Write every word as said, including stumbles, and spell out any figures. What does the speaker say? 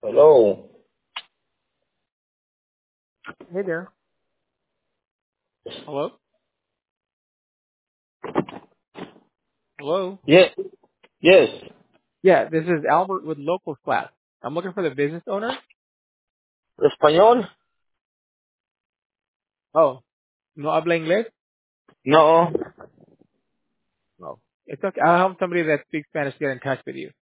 Hello. Hey there. Hello? Hello? Yes. Yes. Yeah, this is Albert with Local Class. I'm looking for the business owner. Español? Oh, no habla inglés? No. No. It's okay. I'll help somebody that speaks Spanish get in touch with you.